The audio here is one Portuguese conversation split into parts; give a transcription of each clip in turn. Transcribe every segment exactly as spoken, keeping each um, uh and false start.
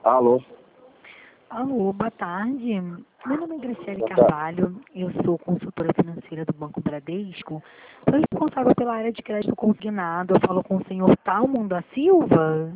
Alô? Alô, boa tarde. Meu nome é Graciele Boa tarde. Carvalho, eu sou consultora financeira do Banco Bradesco. Sou responsável pela área de crédito consignado. Eu falo com o senhor Talmon da Silva.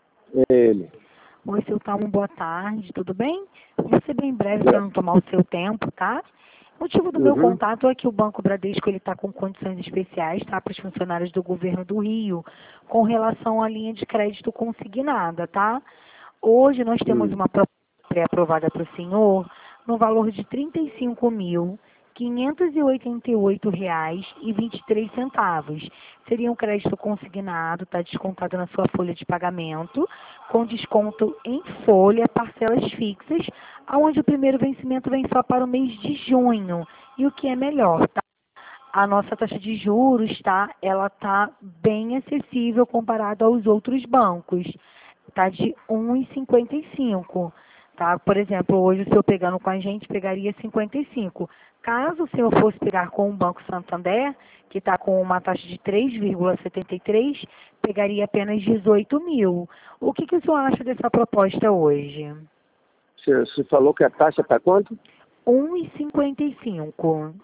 Ele. Oi, seu Talmon, boa tarde, tudo bem? Vou ser bem breve para não tomar o seu tempo, tá? O motivo do meu Uhum. contato é que o Banco Bradesco está com condições especiais, tá, para os funcionários do governo do Rio, com relação à linha de crédito consignada, tá? Hoje nós temos Hum. uma proposta pré-aprovada para o senhor no valor de trinta e cinco mil, quinhentos e oitenta e oito reais e vinte e três centavos. Seria um crédito consignado, está descontado na sua folha de pagamento, com desconto em folha, parcelas fixas, onde o primeiro vencimento vem só para o mês de junho. E o que é melhor, tá? A nossa taxa de juros, tá? Ela tá bem acessível comparado aos outros bancos. Tá de um vírgula cinquenta e cinco. Tá? Por exemplo, hoje o senhor pegando com a gente pegaria cinquenta e cinco. Caso o senhor fosse pegar com o Banco Santander, que está com uma taxa de três vírgula setenta e três, pegaria apenas dezoito mil. O que, que o senhor acha dessa proposta hoje? Você, você falou que a taxa está quanto? um vírgula cinquenta e cinco.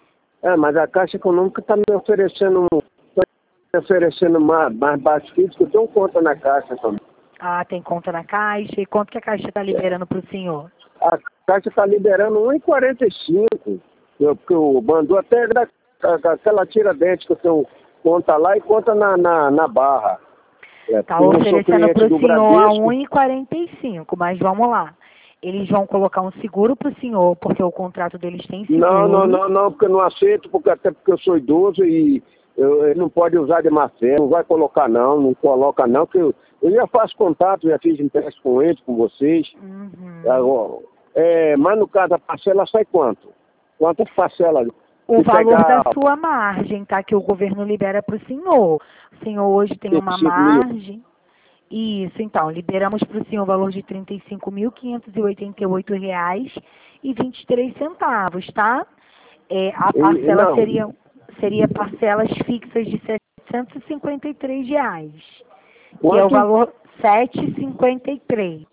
É, mas a Caixa Econômica está me oferecendo, tá me oferecendo mais, mais baixo que isso, que eu tenho conta na Caixa também. Ah, tem conta na Caixa? E quanto que a Caixa está liberando para o senhor? A Caixa está liberando um vírgula quarenta e cinco. Eu, que eu mandou até da, da, aquela Tiradentes que eu tenho conta lá e conta na, na, na Barra. Está É, eu não sou oferecendo cliente para o do senhor a Bradesco. um vírgula quarenta e cinco, mas vamos lá. Eles vão colocar um seguro para o senhor, porque o contrato deles tem seguro. Não, não, não, não, porque eu não aceito, porque até porque eu sou idoso e eu, ele não pode usar de má fé, não vai colocar não, não coloca não, que eu, eu já faço contato, já fiz empréstimo com eles, com vocês. Uhum. Agora, é, mas no caso a parcela sai quanto? Quantas parcelas? O Se valor pegar da sua margem, tá? Que o governo libera para o senhor. O senhor hoje tem uma vinte e cinco mil? margem. Isso, então, liberamos para o senhor o valor de trinta e cinco mil, quinhentos e oitenta e oito reais e vinte e três centavos, tá? É, a E, e parcela não, seria, seria parcelas fixas de setecentos e cinquenta e três reais, que é o quanto? valor setecentos e cinquenta e três.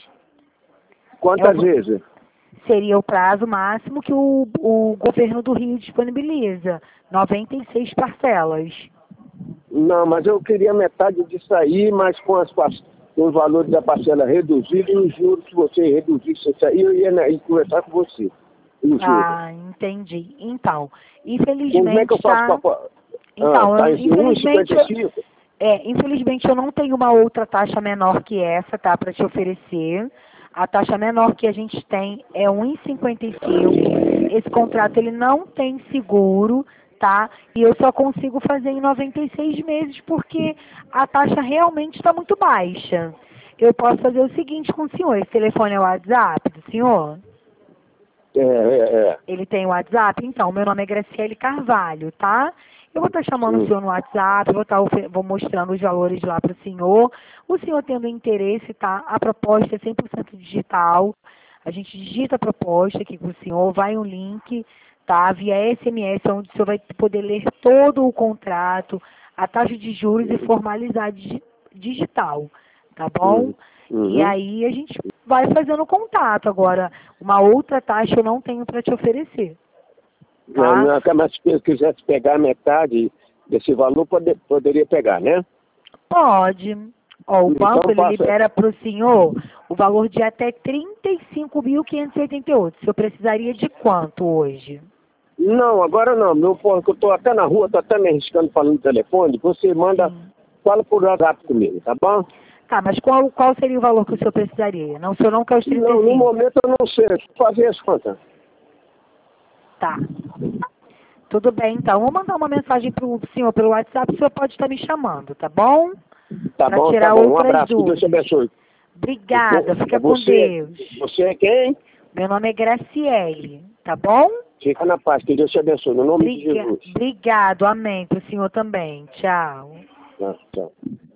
É Quantas o, vezes? seria o prazo máximo que o, o governo do Rio disponibiliza, noventa e seis parcelas. Não, mas eu queria metade disso aí, mas com, as, par- com os valores da parcela reduzidos e os juros que você reduzisse isso aí, eu ia, né, ia conversar com você. Os juros. Ah, entendi. Então, Como é que eu infelizmente, faço tá? para... Ah, Então, tá eu, em infelizmente, eu- um vírgula cinquenta e cinco? é, infelizmente eu não tenho uma outra taxa menor que essa, tá, para te oferecer. A taxa menor que a gente tem é um vírgula cinquenta e cinco. Esse contrato ele não tem seguro, tá? E eu só consigo fazer em noventa e seis meses porque a taxa realmente está muito baixa. Eu posso fazer o seguinte com o senhor. Esse telefone é o WhatsApp do senhor? É, é, é. Ele tem o WhatsApp? Então, meu nome é Graciele Carvalho, tá? Eu vou estar chamando o Hum. senhor no WhatsApp, vou estar ofe- vou mostrando os valores lá para o senhor. O senhor tendo interesse, tá? A proposta é cem por cento digital. A gente digita a proposta aqui com o senhor, vai um link, tá? Via S M S, onde o senhor vai poder ler todo o contrato, a taxa de juros e formalizar digi- digital, tá bom? Uhum. E Uhum. aí a gente vai fazendo contato. Agora, uma outra taxa eu não tenho para te oferecer, Não, tá? não, mas se eu quisesse pegar metade desse valor, pode, poderia pegar, né? Pode. Ó, o banco Então ele passa. libera para o senhor o valor de até trinta e cinco mil quinhentos e oitenta e oito. O senhor precisaria de quanto hoje? Não, agora não. Meu, pô, que eu tô até na rua, tô até me arriscando falando no telefone. Você manda, Sim. fala por WhatsApp comigo, tá bom? Tá, mas qual, qual seria o valor que o senhor precisaria? Não, o senhor não quer os trinta e Não, no cinco. momento eu não sei. Deixa eu fazer as contas. Tá. Tudo bem, então. Vou mandar uma mensagem para o senhor pelo WhatsApp, o senhor pode estar me chamando, tá bom? Tá Para bom, tá tirar bom. Um outras abraço, que Deus te dúvidas. abençoe. Obrigada, fica com Você, Deus. você é quem? Meu nome é Graciele, tá bom? Fica na paz, que Deus te abençoe. No nome de Briga- Jesus. Obrigado, amém. Para o senhor também. Tchau. Tá, tchau.